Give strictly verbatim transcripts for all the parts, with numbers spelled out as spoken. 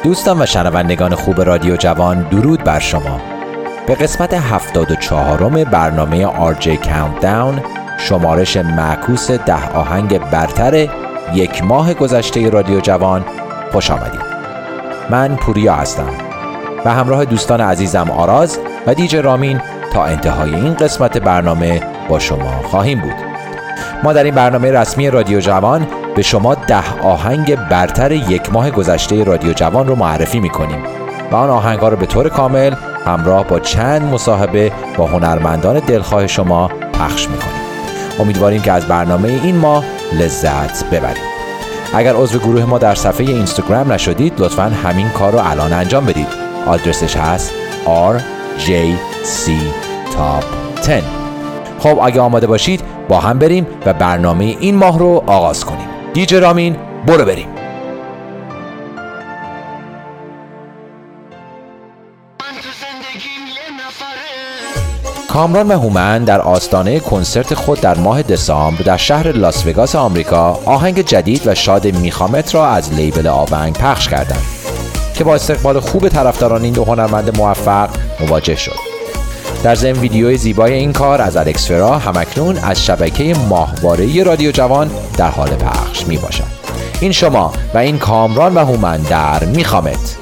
دوستان و شنوندگان خوب رادیو جوان، درود بر شما. به قسمت هفتاد و چهارم برنامه آر جی Countdown، شمارش معکوس ده آهنگ برتر یک ماه گذشته رادیو جوان، خوش آمدید. من پوریا هستم و همراه دوستان عزیزم آراز و دیجی رامین تا انتهای این قسمت برنامه با شما خواهیم بود. ما در این برنامه رسمی رادیو جوان به شما ده آهنگ برتر یک ماه گذشته رادیو جوان رو معرفی می‌کنیم و آن آهنگ‌ها رو به طور کامل همراه با چند مصاحبه با هنرمندان دلخواه شما پخش می‌کنیم. امیدواریم که از برنامه این ماه لذت ببرید. اگر عضو گروه ما در صفحه اینستاگرام نشدید، لطفاً همین کار رو الان انجام بدید. آدرسش هست آر جی سی Top ده. خب اگه آماده باشید با هم بریم و برنامه این ماه رو آغاز کنیم. دیجی رامین، برو بریم. کامران و هومن در آستانه کنسرت خود در ماه دسامبر در شهر لاس وگاس آمریکا آهنگ جدید و شاد میخوامت را از لیبل آونگ پخش کردند که با استقبال خوب طرفداران این دو هنرمند موفق مواجه شد. در ضمن ویدیوی زیبای این کار از الکس فرا همکنون از شبکه ماهواره‌ای رادیو جوان در حال پخش می باشد. این شما و این کامران و هومن در میخوامت.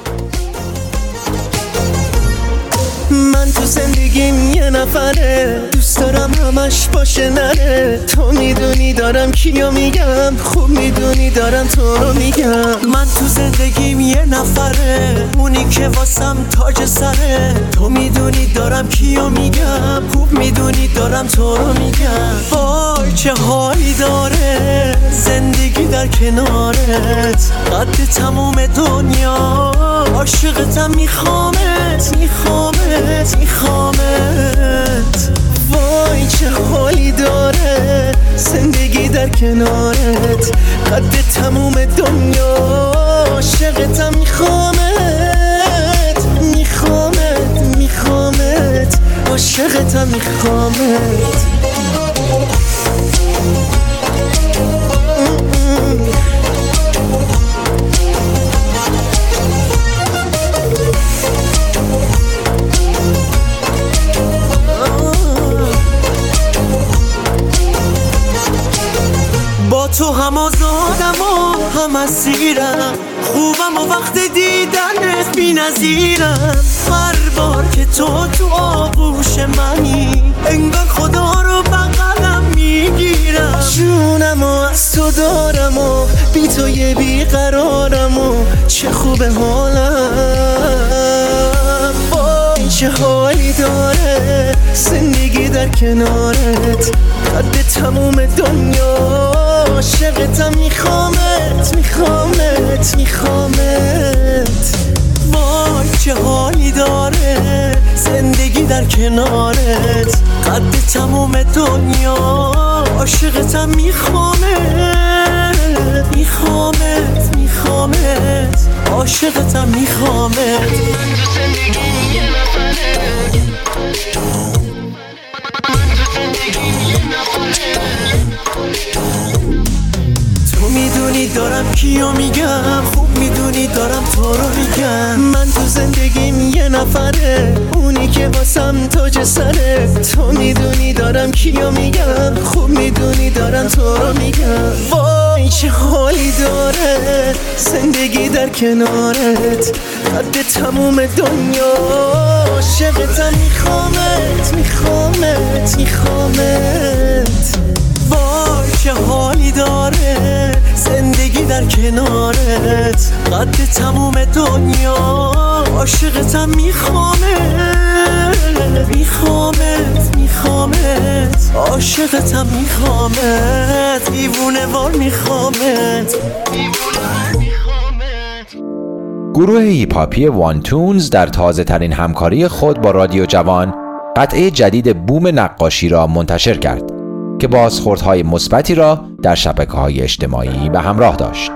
من تو زندگیم یه نفره، دوست دارم همش باشه نره. تو میدونی دارم کیو میگم، خوب میدونی دارم تو رو میگم. من تو زندگیم یه نفره، اونی که واسم تاج سره. تو میدونی دارم کیو میگم، خوب میدونی دارم تو رو میگم. وای چه حالی داره زندگی در کنارت، قد تموم دنیا عاشقتم، میخوامت میخوامت میخوامت. وای چه حالی داره زندگی در کنارت، قد تموم دنیا عاشقتم، میخوامت میخوامت میخوامت عاشقتم، میخوامت. با تو هم آزادم و هم اسیرم، خوبم و وقت دیدنت بی نظیرم. هر بار که تو تو آغوش منی، انگار خدا رو بغلم میگیرم. جونم و از تو دارم و بی تو یه بیقرارم و چه خوب حالم. وای چه حالی داره زندگی در کنارت، قد تموم دنیا عاشقتم، میخوامت میخوامت میخوامت. وای چه حالی داره زندگی در کنارت، قد تموم دنیا عاشقتم، میخوامت میخوامت میخوامت عاشقتم، میخوامت. تو میدونی دارم کیو میگم، خوب میدونی دارم تو رو میگم. من تو زندگیم یه نفره، اونی که واسم تاج سره. تو میدونی دارم کیو میگم، خوب میدونی دارم تو رو میگم. وای چه حالی داره زندگی در کنارت، قد تموم دنیا عاشقتم، میخوامت میخوامت میخوامت. وای چه حالی داره زندگی در کنارت، قد تموم دنیا عاشقتم، میخوامت میخوامت میخوامت عاشقتم، میخوامت. دیوونه وار میخوامت دیوونه میخوامت. گروه هیپ هاپی وان تونز در تازه ترین همکاری خود با رادیو جوان قطعه جدید بوم نقاشی را منتشر کرد که بازخوردهای مثبتی را در شبکه‌های اجتماعی به همراه داشت.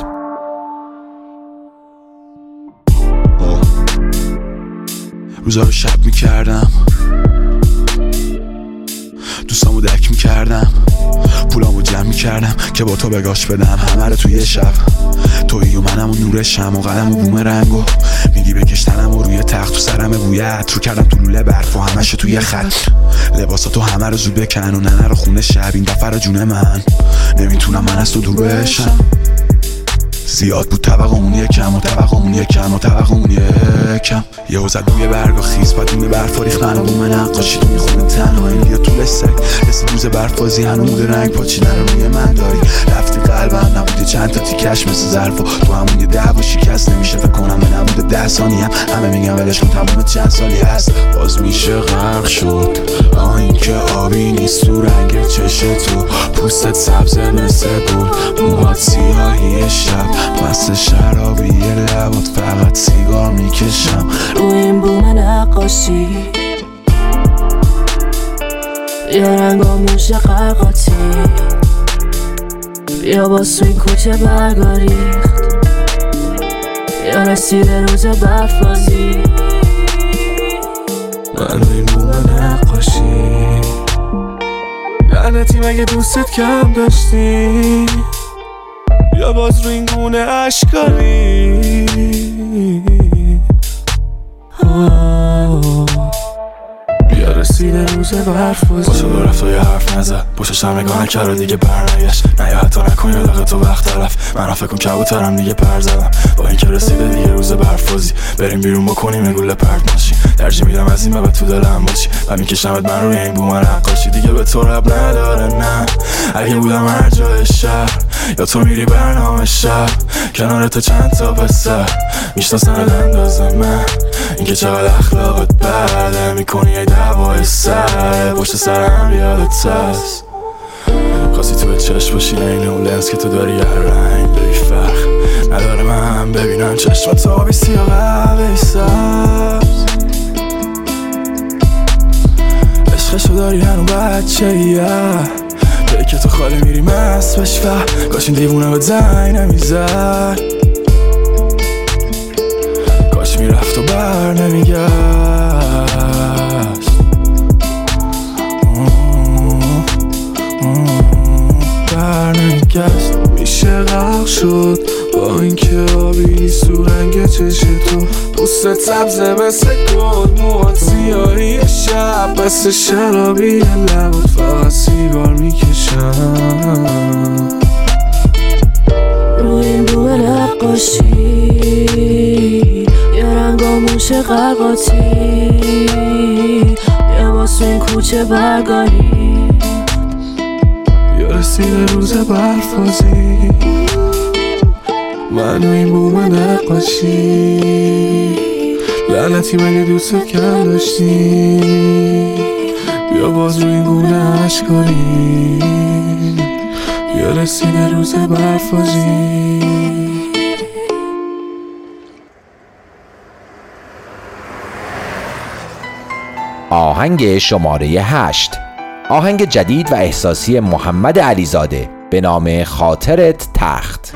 روزا رو شب می‌کردم، دوستامو دک میکردم، پولامو جمع میکردم که با تو بگاش بدم همه رو توی یه شب. تویی و منم و نور شم و قلم و بوم رنگو میگی بکشتنم و روی تخت تو سرم بوی عطر کردم تو لوله برف و همشو توی خط. لباساتو همه رو زود بکن و ننه رو خونه شب این دفعه رو جون من نمیتونم من از تو دور بشم. زیاد بود طبقمون یکم و طبقمون یکم و طبقمون یکم. یه وزد روی برگ و خیز بدون برف ریختن و بوم نقاشی تو میخونه تنهایی بیا طول سگ رسید روز برفازی هنوز رنگ پاچیدن رو روی من داری. رفتی قلبم نبوده چند تا تیکش مثل ظرف و تو همون یه ده و شکست نمیشه فکر کنم به نبوده ده ثانی هم همه میگن ولش کن تمام چند سالی هست باز میشه غرق شد. آه این که آبی نیست تو رنگ چش تو پوستت سبز مثل بود موهات سیاهی شب مست شرابی لبات فقط سیگار میکشم رو این بوم نقاشی یا رنگاموش قرقاتی یا باز تو این کوچه برگا ریخت یا رسیده روز برفازی. من رو این بوم نقاشی لعنتی مگه دوستت کم داشتی یا باز رو این گونه اشکالی. بیا رسیده روز برفازی باشه دو رفت و یه حرف نزد پشتش هم نگاه نکرد و دیگه برنگشت نه یا حتی نکن یا لقه تو وقت طرف من فکر کن کبوترم دیگه پر زدم با این که رسیده دیگه روز برفازی بریم بیرون بکنیم گوله پرت ماشین ترجیح میدم از این به تو دلم باشی و میکشمت من روی این بوم نقاشی دیگه به تو رب نداره نه اگه بودم هر جای شهر یا تو میری برنامه شب کنار تو چند تا پسر میشناسن اندازه من اینکه چقدر اخلاقت بده میکنی یه دوای سر پشت سرم یادت هست خواستی تو به چشم باشی این اون لنز که تو داری هر رنگ داری فرق نداره من ببینم چشمت آبی سیاه قهوه‌ای سبز عشقشو داری هنو بچه یه جایی که تو خالی میری مست بشی و کاش این دیوونه به زنگ نمیزد کاش میرفت و بر نمیگشت بر نمیگشت میشه غرق شد با این که آبی نیست تو رنگ چش تو پوستت سبزه مثل گل موهات سیاهی شب مثل شرابی لبات فقط سیگار میکشم رو این بوم نقاشی یا رنگاموش قرقاتی یا باز تو این کوچه برگاری یا رسیده روز برفازی من و این بوم نقاشی لعنتی مگه دوستت کم داشتی بیا باز رو این گونه اشکاری یا رسیده روز برفازی. آهنگ شماره هشت، آهنگ جدید و احساسی محمد علیزاده به نام خاطرت تخت.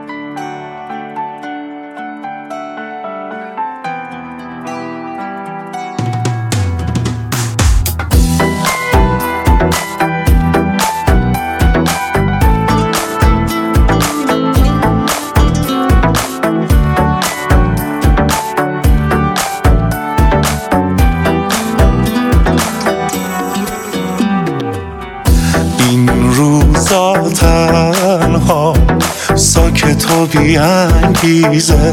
تنها ساکت و بی انگیزه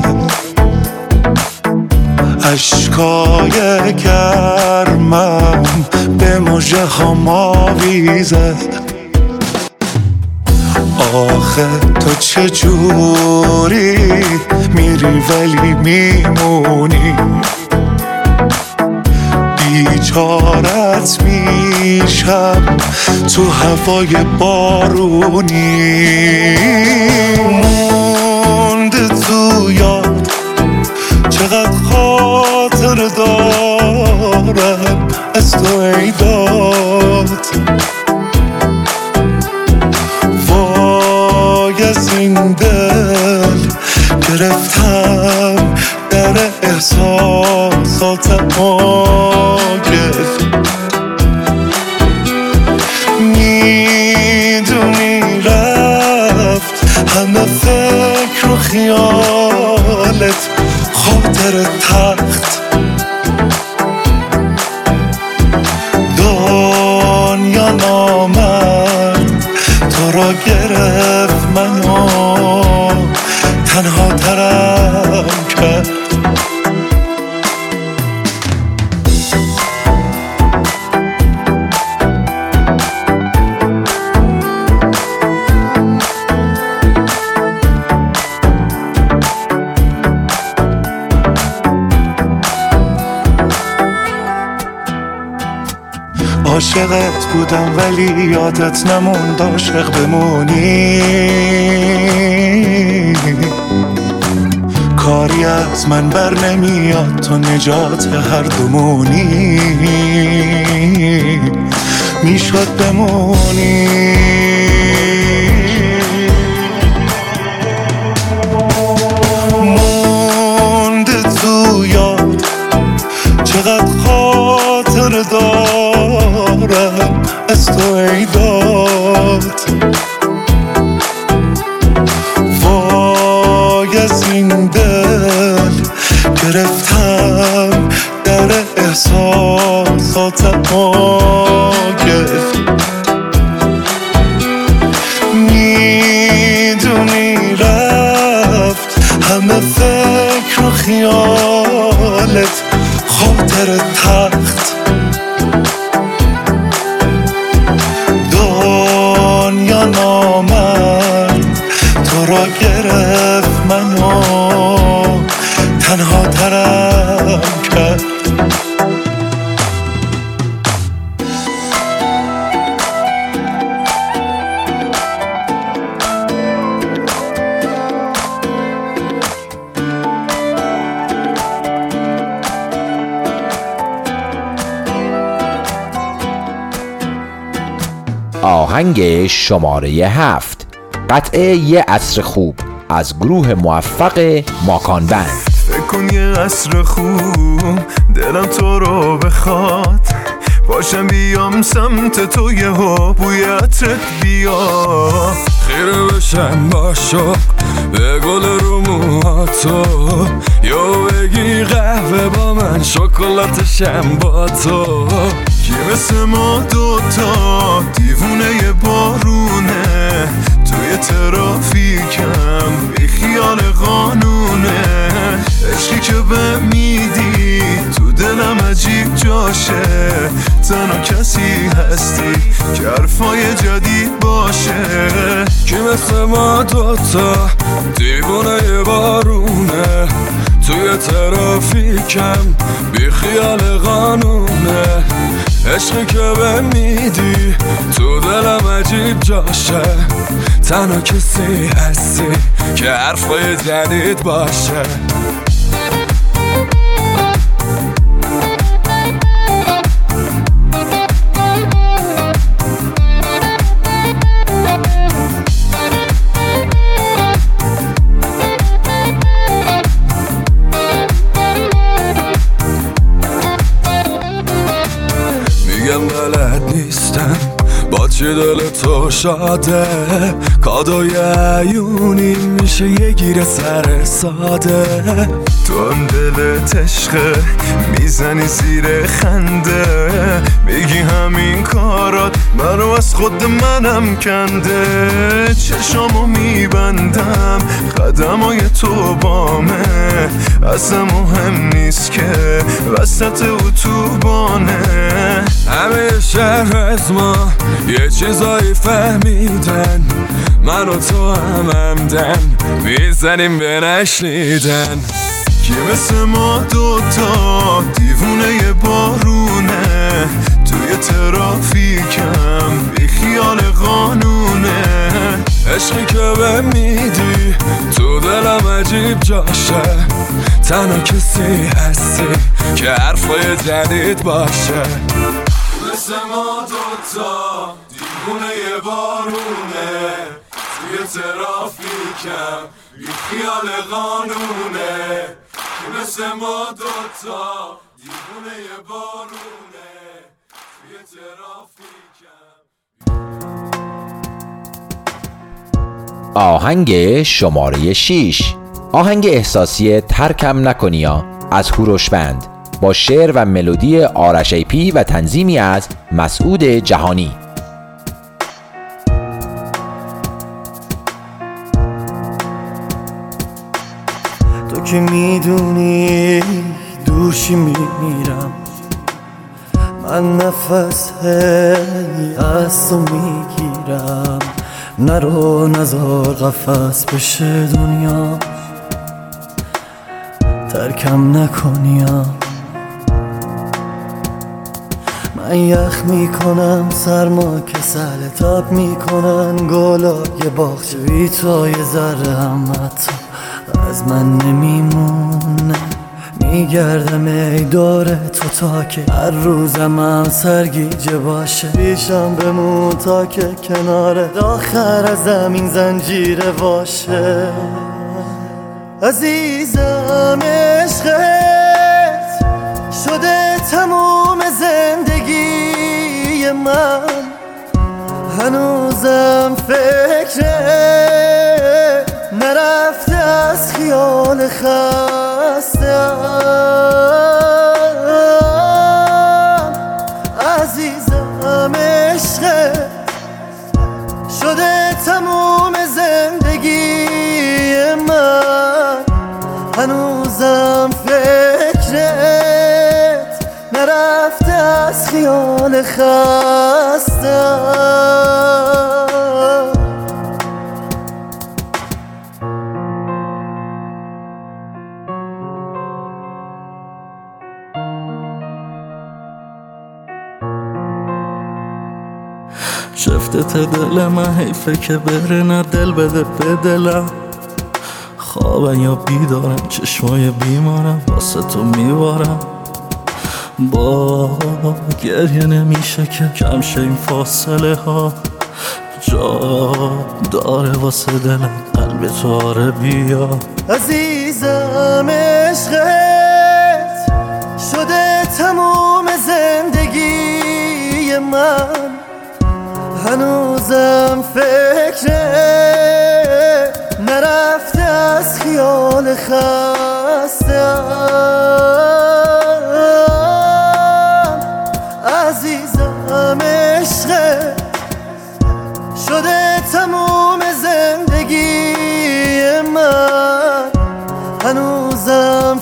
اشکای گرمم به مژه ها آویزه آخه تو چجوری میری ولی میمونی بیچارت میشم تو هوای بارونی مونده تو یاد چقدر خاطر دارم از تو ای داد وای از این دل گرفتم در احساساتم آگه خیالت خاطر تخت دنیا نامد تو را گرفت منو تنها ترم کرد عاشقت بودم ولی یادت نموند عاشق بمونی کاری از من بر نمیاد تو نجات هر دومونی میشد بمونی مونده تو یاد چقدر خاطر دارم از تو ای داد وای از این دل گرفتم در احساساتم گرفت میدونی رفت همه فکر و خیالت خاطر تخت دنیا نامد تو را گرفت منو تنها ترم کرد آهنگ شماره هفت، قطعه یه عصر خوب از گروه موفق ماکان بند. فکر کن یه عصر خوب دلم تو رو بخواد باشم بیام سمت تو یه ها بوی عطرت بیا خیره بشم با شوق به گل رو موهاتو یا بگی قهوه با من شکلاتشم با تو کی مثل ما دوتا دیوونه بارونه توی ترافیکم بی خیال قانونه عشقی که به میدی تو دلم عجیب جاشه تنها کسی هستی که حرفای جدید باشه کی مثل ما دوتا دیوونه بارونه توی ترافیکم بی خیال قانونه عشقی که به میدی تو دلم عجیب جاشه تنها کسی هستی که حرفای جدید باشه میگم بلد نیستم با چی دل تو شاده کادوی عیونی میشه یه گیر سر ساده تو هم دلت عشقه میزنی زیر خنده میگی همین کارات منو از خود منم کنده چشامو میبندم قدمای تو بامه اصلا مهم نیست که وسط اتوبانه همه شهر از ما یه چیزایی فهمیدن من و تو هم همدن میزنیم به نشنیدن کی مثل ما دوتا دیوونه بارونه توی ترافیکم بی خیال قانونه عشقی که به میدی تو دلم عجیب جاشه تنها کسی هستی که حرفای جدید باشه مثل ما دوتا دیوونه بارونه توی ترافیکم بی خیال قانونه مثل ما دوتا دیوونه بارونه توی ترافیکم. آهنگ شماره شش، آهنگ احساسی ترکم نکنیا از هوروشبند با شعر و ملودی آرش ایپی و تنظیمی از مسعود جهانی. تو که میدونی دوشی میمیرم، من نفس هی از تو میگیرم. نرو نزار قفس بشه دنیا، ترکم نکنیا. من یخ میکنم سرما که سهل تاب میکنن گلای باغچه بی تو یه ذره هم حتی از من نمیمونه. میگردم ای دور تو تا که هر روزم هم سرگیجه باشه. پیشم بمون تا که کنار آخر از زمین زنجیره باشه. عزیزم عشقت شده تموم زندگی من، هنوزم فکره نرفته از خیال خستم. عزیزم عشقت شده تموم زندگی من، هنوزم فکرت نرفته از خیال خستم. شفته دل من حیفه که بره، نه دل بده به دلم. خوابم یا بیدارم چشمای بیمارم واسه تو میبارم. با گریه نمیشه که کم شه این فاصله ها، جا داره واسه دلم قلب تو آره بیا. عزیزم عشقت شده تموم زندگی من، هنوزم فکره نرفته از خیال خستم. عزیزم عشقت شده تموم زندگی من، هنوزم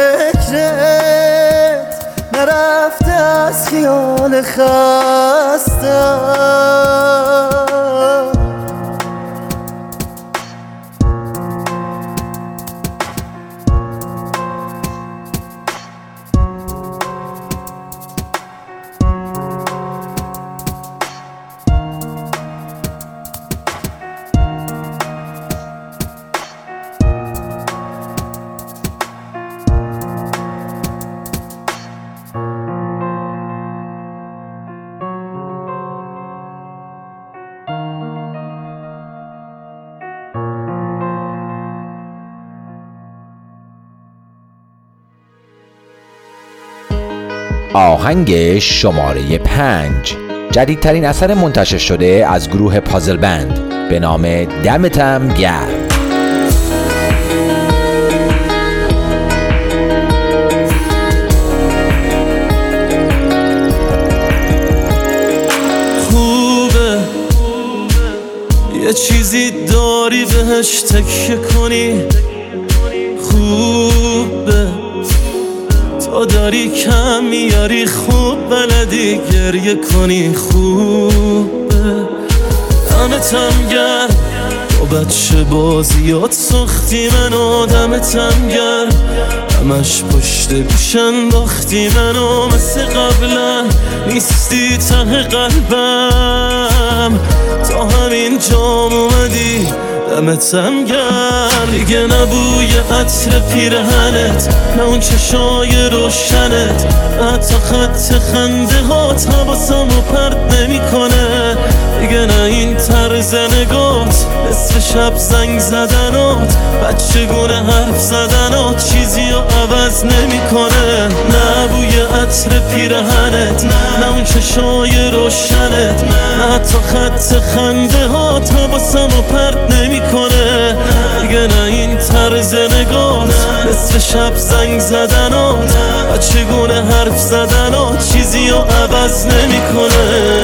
فکرت نرفته از خیال خستم. آهنگ شماره پنج جدیدترین اثر منتشر شده از گروه پازل بند به نام دمتم گرم. خوبه یه چیزی داری بهش تکیه کنی، خوبه تو داری کم میاری، خوب بلدی گریه کنی، خوبه دمتم گرم. با بچه بازیات ساختی منو، دمتم گرم. همش پشت گوش انداختی منو، مثل قبلا نیستی ته قلبم. تا همین جام اومدی دمتم گرم. دیگه نبوی عطر پیرهنت، نه اون چشای روشنت، حتی خط خنده هات حواسمو پرت نمی کنه. دیگه نه این طرز نگات، نصف شب زنگ زدنات، بچگونه حرف زدنات چیزی رو عوض نمی کنه. نه بوی عطر پیرهنت، نه اون چشای روشنت، نه حتی خط خنده هات حواسمو پرت نمی کنه. دیگه نه این طرز نگات، نصف شب زنگ زدنات و چگونه حرف زدنات چیزی رو عوض نمیکنه.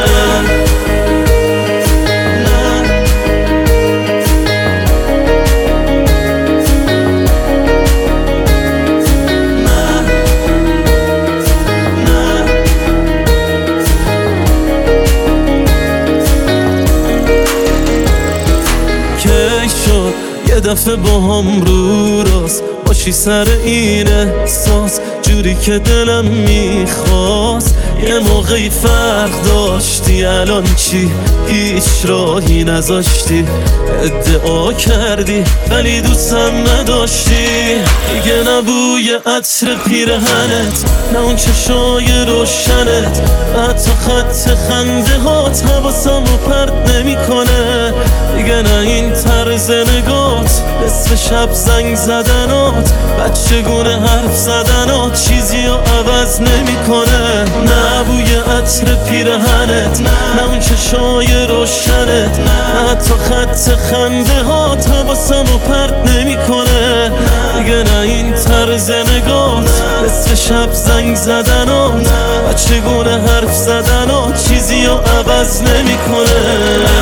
یه دفعه با هم رو راست باشی سر این احساس، جوری که دلم میخواست. یه موقعی فرق داشتی، الان چی؟ هیچ راهی نذاشتی، ادعا کردی ولی دوستم نداشتی. دیگه نبوی عطر پیرهنت، نه اون چشای روشنت، حتی خط خنده هات حواسمو پرت نمیکنه. دیگه نه این طرز نگات، نصف شب زنگ زدنات و چگونه حرف زدنات چیزی رو عوض نمیکنه. نه بوی عطر پیرهنت، نه اون چشای روشنت، حتی خط خنده هات حواسمو پرت نمیکنه. دیگه نه این طرز نگات، نصف شب زنگ زدنات و چگونه حرف زدنات چیزی رو عوض نمیکنه.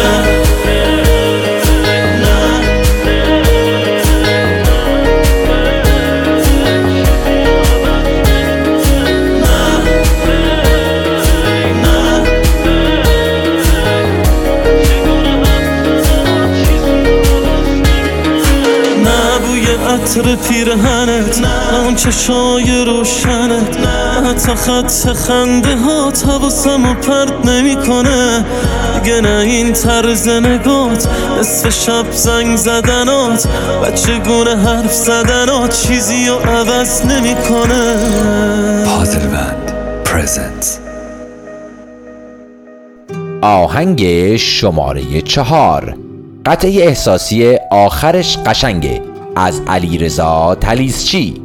عطر پیرهنت، نه اون چشای روشنت، حتی خط خنده هات حواسمو پرت نمیکنه. دیگه نه این طرز نگات، نصف شب زنگ زدنات و چگونه حرف زدنات چیزی رو عوض نمیکنه. پازلبند پرزنت. آهنگ شماره چهار، قطعه احساسی آخرش قشنگه از علیرضا تلیسچی.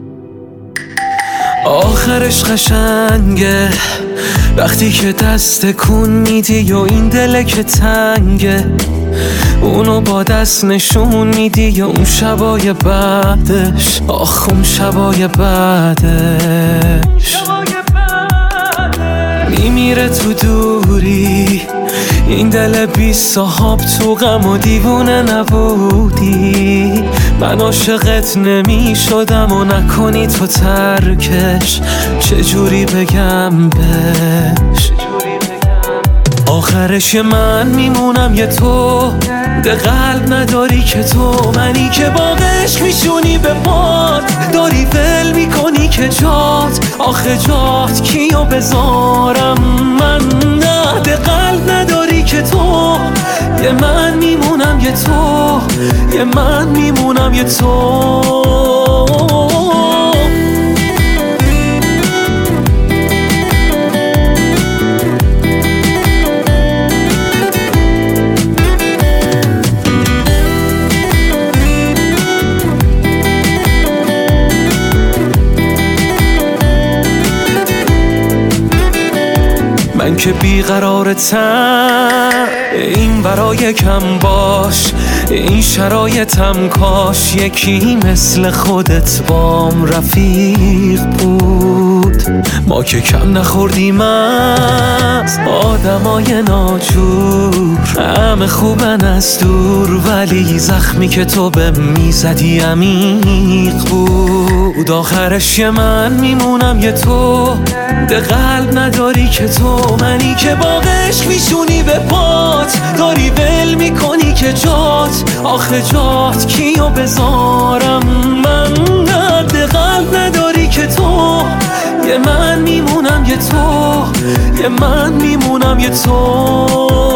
آخرش قشنگه وقتی که دست کن میدی و این دله که تنگه، اونو با دست نشون میدی یا اون شبای بعدش، آخ اون شبای بعدش میمیره تو دوری. این دل بی صاحب تو غم و دیوونه نبودی، من عاشقت نمی شدم و نکنی تو ترکش، چجوری بگم بهش. آخرش من میمونم یه تو، ده قلب نداری که تو، منی که باقش میشونی به باد، داری ول میکنی که جات، آخه جات کیو بذارم من. نه ده قلب نداری که تو، یه من میمونم یه تو، یه من میمونم یه تو. من که بیقرارتم، این برای کم باش، این شرایطم کاش یکی مثل خودت بام رفیق بود. ما که کم نخوردیم از آدمای ناجور، همه خوبن از دور، ولی زخمی که تو به میزدی عمیق بود. آخرش یه من میمونم یه تو، ده قلب نداری که تو، منی که باقش میشونی به پات، داری ول میکنی که جات، آخه جات کیو بذارم من. ده قلب نداری که تو، یه من میمونم یه تو، یه من میمونم یه تو.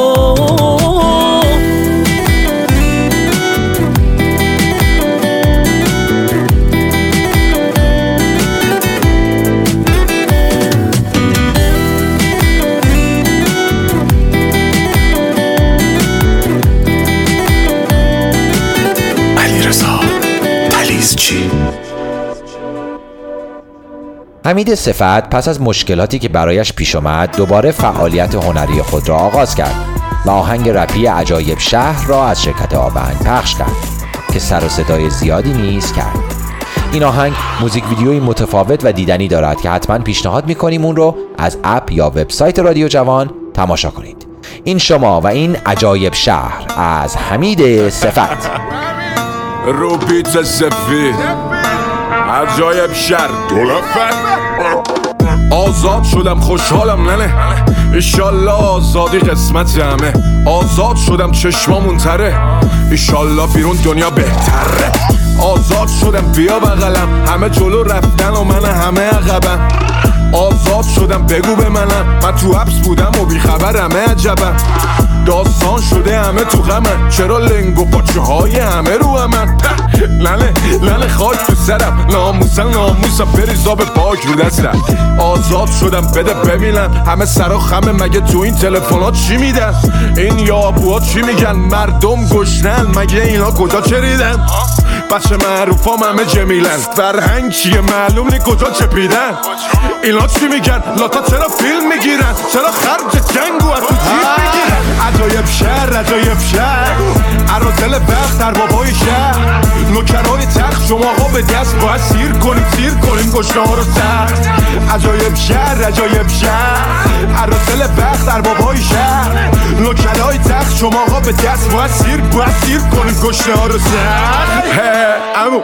حمید صفت پس از مشکلاتی که برایش پیش آمد دوباره فعالیت هنری خود را آغاز کرد و آهنگ رپی عجایب شهر را از شرکت آبنگ پخش کرد. که سر و صدای زیادی نیز کرد. این آهنگ موزیک ویدیوی متفاوت و دیدنی دارد که حتما پیشنهاد میکنیم اون رو از اپ یا وبسایت رادیو جوان تماشا کنید. این شما و این عجایب شهر از حمید صفت. رو بیت سفید عجایب شهر دولفت. آزاد شدم خوشحالم ننه، ایشالله آزادی قسمت همه. آزاد شدم چشمامون تره، ایشالله بیرون دنیا بهتره. آزاد شدم بیا بغلم، همه جلو رفتن و من همه عقبم. آزاد شدم بگو به منم، من تو حبس بودم و بیخبرم عجبم. داستان شده همه تو غمن، چرا لنگ و پاچه های همه رو همن. لنه لنه خاک تو سرم، ناموسن ناموسم بریزا به پاک رو دستم. آزاد شدم بده ببینم، همه سرا خمه مگه تو این تلفنات چی میدن؟ این یابوها چی میگن؟ مردم گشنن مگه اینا کجا چریدن؟ بچه معروفام همه جمیلن، فرهنگ چیه معلوم نی کجا چپیدن؟ اینا چی میگن؟ لاتا چرا فیلم میگیرن؟ چرا خرج جنگو از تو تیر میگیرن؟ عجایب شهر عجایب شهر عرازل وقت در بابای شهر. نوکرای تخت شما ها به دست باید سیر کنیم سیر کنیم گشنه ها رو سخت. عجایب شهر عجایب شهر عرازل وقت در بابای شهر. نوکرای تخت شما ها به دست باید سیر باید سیر کنیم گشنه ها رو سخت. امو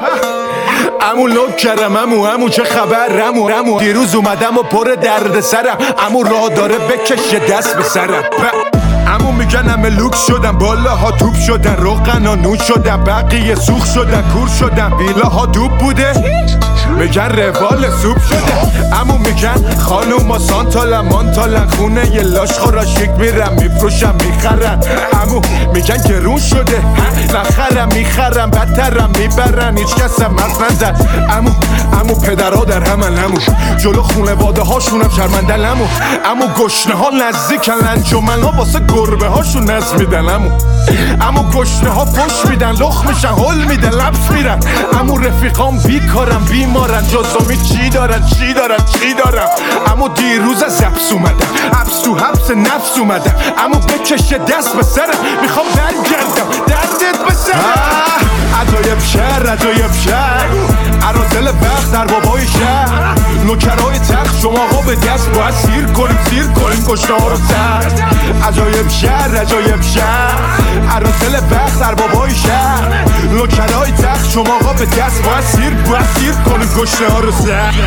امو لوک کردم امو امو چه خبر امو امو دیروز اومدم و پر درد سرم. امو راه داره بکشه دست به سرم. امو میگن همه لوکس شدم، بالاها توپ شدن، روغن و نون شدن، بقیه سوخ شدن، کور شدن، ویلاها دوب بوده میگن روال سوپ شده. امو میگن خانوما سانتالن مانتالن، خونه یه لاش خوراشیک میرم میفروشم میخرن. امو میگن گرون شده نخرم میخرم بدترم میبرن هیچ کسم مرد نزد. امو امو پدرها در همن امو جلو خونواده هاشونم شرمندن. امو امو گشنه ها نزدیکن انجمن ها واسه گربه هاشون نز میدن. امو امو گشنه ها پشت میدن لخ میشن هل میدن لبس میرن. امو رفیقام بیکارم بیمارن جزامی چی دارن چی دارن چی دارم. امو دیروز از حبس اومدم حبس تو حبس نفس اومدم. امو بکشه دست به سرم میخوام برگردم دردت به سرم. عجایب شهر عجایب شهر عرازل وقت در بابای شهر. نوکرای تخت شما ها به دست باید سیر کنیم سیر کنیم گشنه ها رو سخت. عجایب شهر عجایب شهر عرازل وقت در بابای شهر. نوکرای تخت شما ها به دست باید سیر باید سیر کنیم گشنه ها رو سخت.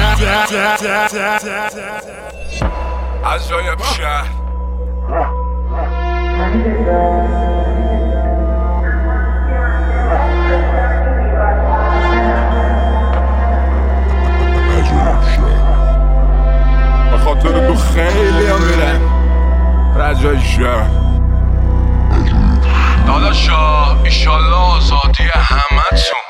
عجایب شهر خاطر تو خیلی هم میرن رجای شهر. داداشا ایشالله آزادی همه تون.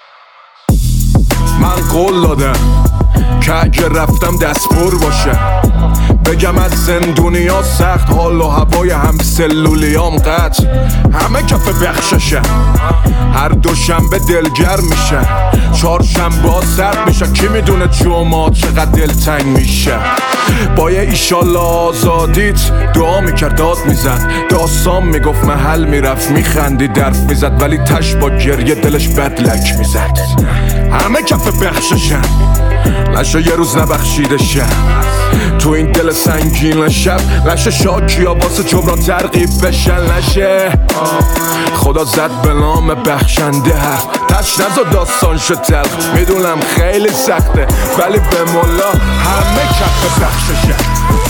من قول دادم که اگه رفتم دست پر باشه، بگم از زندونیا سخت حال و هوای هم سلولیام قطع همه کف بخششه. هر دوشنبه دلگر میشه چهارشنبه ها سرد میشه. کی میدونه جمعه چقدر دلتنگ میشه. با یه ایشالله آزادیت دعا میکرد داد میزد. داستان میگفت محل میرفت میخندی درف میزد ولی تش با گریه دلش بدلک میزد. همه کف بخششن نشه یه روز نبخشیده شد تو این دل سنگین شب. نشه شاکی ها واسه جبران ترغیب بشن. نشه خدا زد به نام بخشنده حرف تش نزا داستان شد تلخ. میدونم خیلی سخته ولی به مولا همه کف بخششن.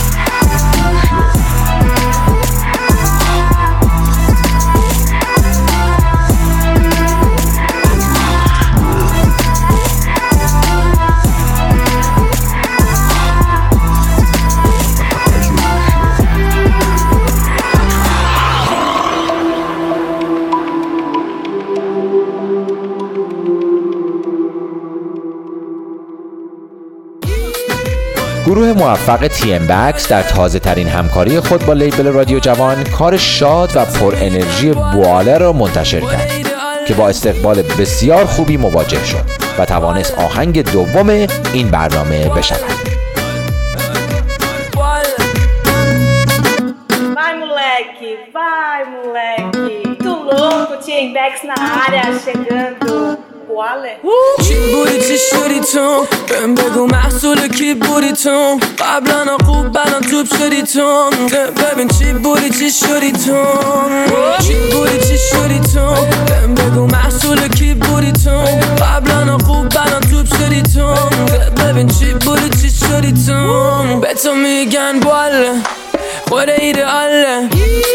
گروه موفق تی ام بکس در تازه ترین همکاری خود با لیبل رادیو جوان کار شاد و پر انرژی بواله را منتشر کرد که با استقبال بسیار خوبی مواجه شد و توانست آهنگ دوم این برنامه بشود. Vai moleque, vai moleque, tu louco, Tim, Bex na área, chegando. Boale. چی بودی چی شدی تو بهم بگو محصول کی بودی تو قبلا خوب بنا توب شدی تو ببین چی بودی چی شدی تو چی بودی چی شدی تو بهم بگو محصول کی بودی تو قبلا خوب بنا توب شدی تو ببین چی بودی چی شدی تو به تو میگن باله خود ایدئاله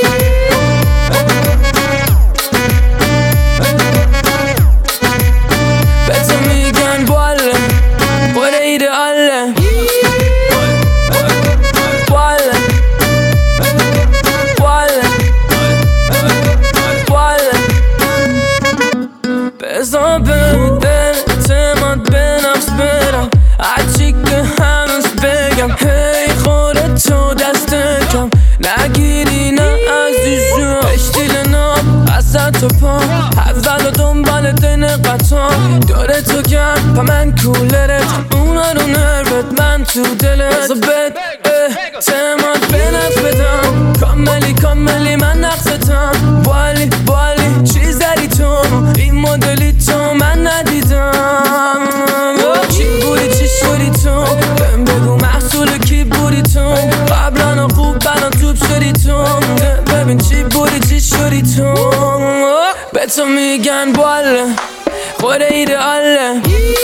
بزا به اعتماد به نفس برم هرچی که هنوز بگم هی خودت تو دست کم نگیری نه عزیزم اشتیل نام اصلا تو پا اول و دنبال دین قطعا داره تو گرم پا من کولرت اونا رو نروت من تو دلت بزا به اعتماد به نفس بدم کاملی کاملی من نقصتم بالی بالی چیز داری تو این مدلی تو من ندیدم چی بودی چی شدی تو بهم بگو محصول کی بودی تو قبلا خوب بنا توب شدی تو ببین چی بودی چی شدی تو به تو میگن باله خود ایدئاله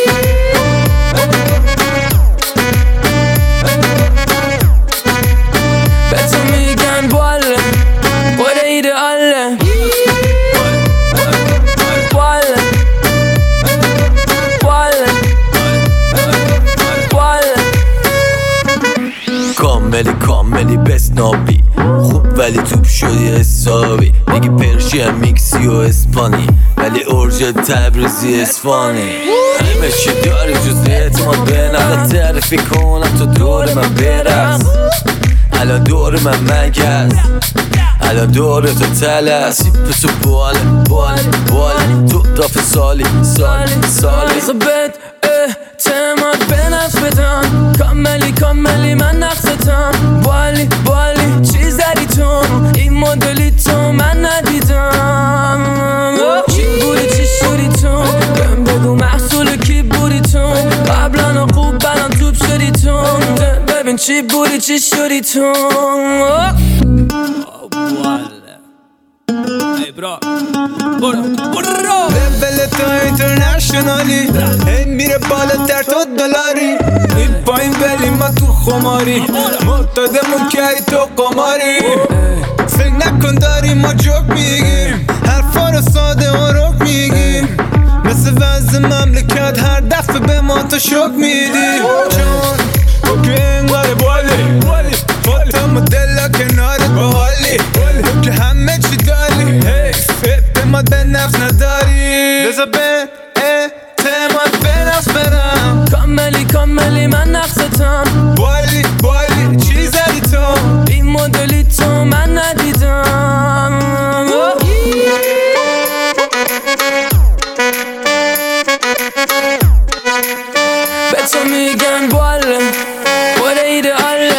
به تو میگن باله خود ایدئاله کاملی کاملی بسنابی خوب ولی توپ شدی حسابی میگی پرشی هم میکسی و اسپانی ولی ارژ تبریزی اسفانی همه چی داری جز اعتماد به نفس تعریفی کنم تو دور من برس الان دور من مگس الان دور تو تلس سیپ تو باله باله باله تو دافه سالی سالی سالی بزا بد اعتماد به نفس بدم کاملی کاملی من نقصتم بالی بالی چیز داری تو این مدلی تو من ندیدم چی بودی چی شدی تو بهم بگو محصول کی بودی تو قبلا خوب بنا توب شدی تو ببین چی بودی چی شدی تو ای برا برو برو لول تو اینترنشنالی هی میره بالاتر تو دلاری این پایین ولی ما تو خماری معتادمون که ای تو قماری فکر نکن داریم ما جوک میگیم حرفا رو ساده و رک میگیم مثل وضع مملکت هر دفعه به ما تو شک میدی چون تو که انگار بالی فاتم و دلا کنارت باحالی تو که همه چی داری اعتماد به نفس نداری بزا به اعتماد به نفس برم کاملی کاملی من نقصتم بالی بالی چیز داری تو این مدلی تو من ندیدم به تو میگن باله خود ایدئاله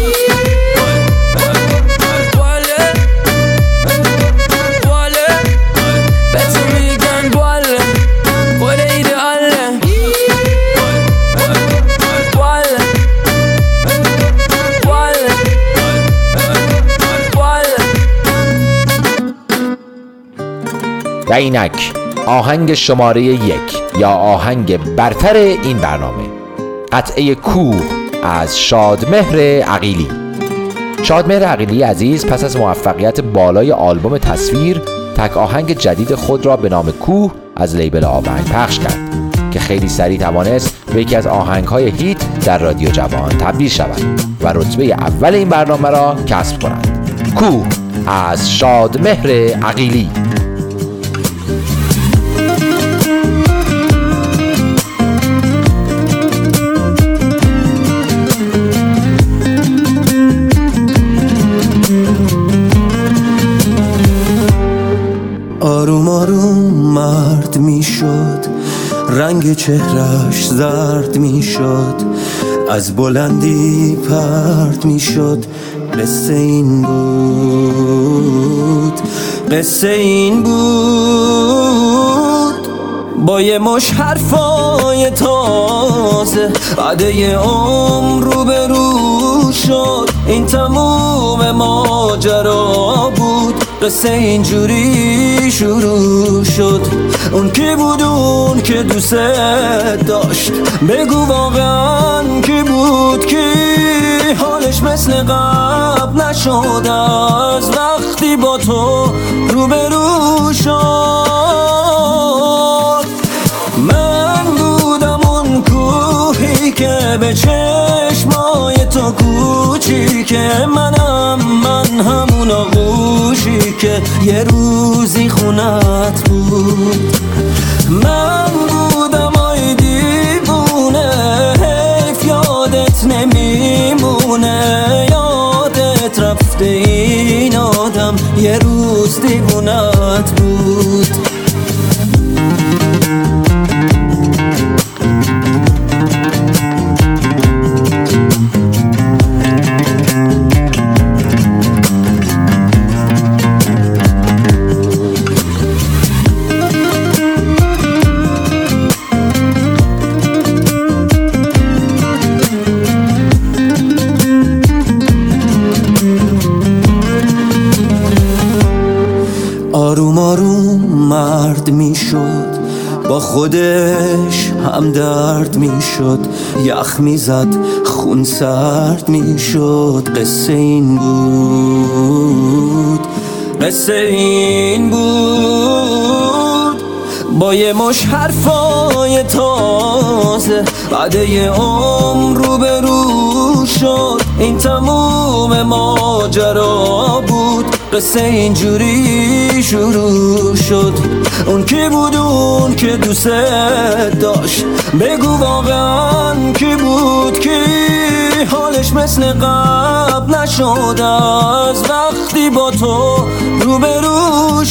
و اینک آهنگ شماره یک یا آهنگ برتر این برنامه، قطعه کوه از شادمهر عقیلی. شادمهر عقیلی عزیز پس از موفقیت بالای آلبوم تصویر تک آهنگ جدید خود را به نام کوه از لیبل آونگ پخش کرد که خیلی سریع توانست به یکی از آهنگ‌های هیت در رادیو جوان تبدیل شود و رتبه اول این برنامه را کسب کند. کوه از شادمهر عقیلی. آروم آروم مرد می شد، رنگ چهرش زرد می شد، از بلندی پرد می شد. قصه این بود قصه این بود با یه مش حرفای تازه بعد یه عمر رو به رو شد این تموم ماجرا بود قصه اینجوری شروع شد اون کی بود اون که دوست داشت بگو واقعا کی بود کی حالش مثل قبل نشد از وقتی با تو رو به رو شد من بودم اون کوهی که به چشمای تو کوچیکه منم من همون آغوشی که یه روزی خونت بود من بودم آی دیوونه حیف یادت نمیمونه یادت رفته این آدم یه روز دیوونت بود آروم آروم مرد می شد با خودش هم درد می شد یخ می زد خون سرد می شد قصه این بود قصه این بود با یه مش حرفای تازه بعد یه عمر رو به رو شد این تموم ماجرا بود قصه اینجوری شروع شد اون کی بود اون که دوست داشت بگو واقعا کی بود کی حالش مثل قبل نشد از وقتی با تو رو به رو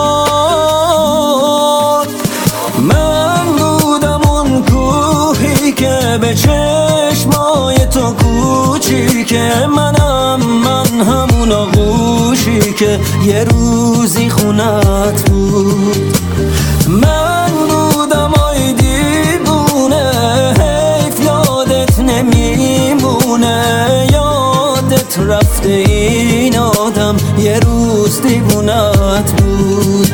شد من بودم اون کوهی که به چشمای تو کوچیکه منم من همون آغوشی که یه روزی خونت بود من بودم آی دیوونه حیف یادت نمیمونه یادت رفته این آدم یه روز دیوونت بود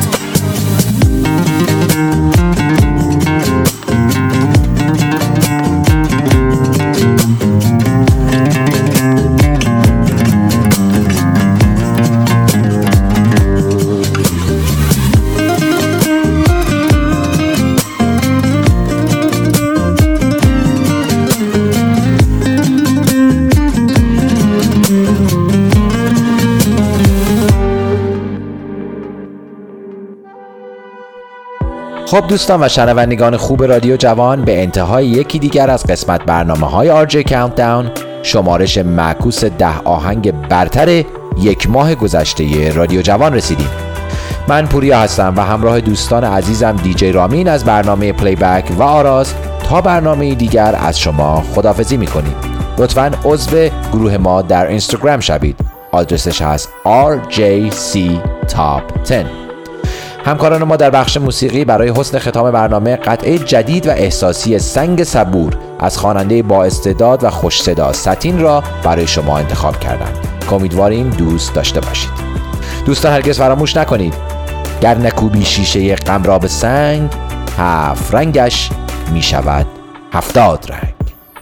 خب دوستان و شنوندگان خوب رادیو جوان، به انتهای یکی دیگر از قسمت برنامه‌های آر جی کاونتداون، شمارش معکوس ده آهنگ برتر یک ماه گذشته رادیو جوان رسیدیم. من پوریا هستم و همراه دوستان عزیزم دیجی رامین از برنامه پلی بک و آراز تا برنامه دیگر از شما خداحافظی می‌کنیم. لطفاً عضو گروه ما در اینستاگرام شوید. آدرسش هست آر جی سی Top ده. همکاران ما در بخش موسیقی برای حسن ختام برنامه قطعه جدید و احساسی سنگ صبور از خواننده با استعداد و خوش صدا ساتین را برای شما انتخاب کردند. امیدواریم دوست داشته باشید. دوستان هرگز فراموش نکنید گر نکوبی شیشه غم را به سنگ، هفت رنگش می شود هفتاد رنگ.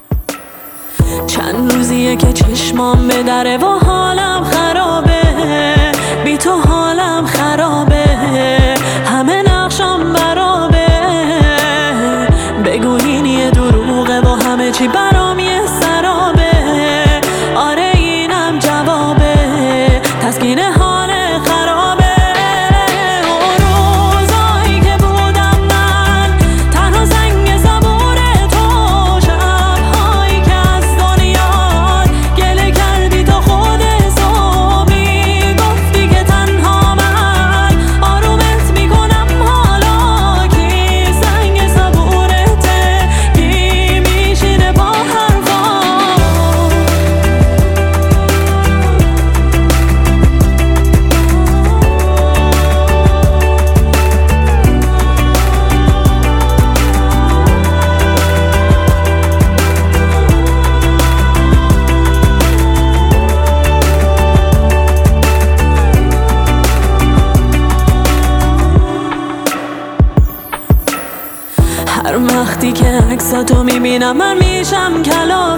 چند روزیه که چشمام به دره و حالم خرابه، بی تو حالم خرابه، همه نقشم برابه، بگو این یه دروغه و همه چی برام یه سرابه، آره اینم جوابه، تسکین حال خرابه. روزایی که بودم من تنها زنگ صبور تو، شبهایی که از دنیا گله کردی تو خود صبحی، گفتی که تنها من عکساتو میبینم من میشم کلا